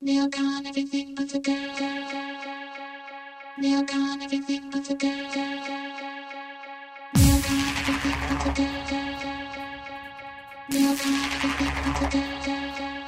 Nail gone everything but the girl. Nail gone everything but the girl. Nail gone everything but the girl. Nail gone everything but the girl.